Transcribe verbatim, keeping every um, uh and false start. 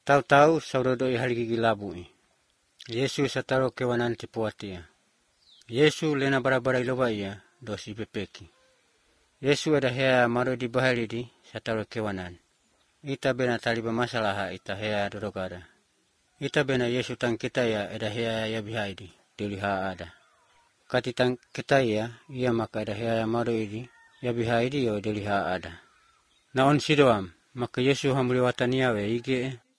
Tahu-tahu saudodoi haligigi labui. Yesu sataro kewanan tipuatia. Yesu lena bara-bara iloba ia dosi pepeki. Yesu ada hea maro di bahalidi sataro kewanan. Ita bena taliba masalaha ita hea dodogada. Ita bena Yesu tang kita ya ada hea ya bihaidi diliha ada. Kati tang kita ya ia maka ada hea maro idi ya bihaidi yo diliha ada. Naon sidoam maka Yesu hamuli watania we ige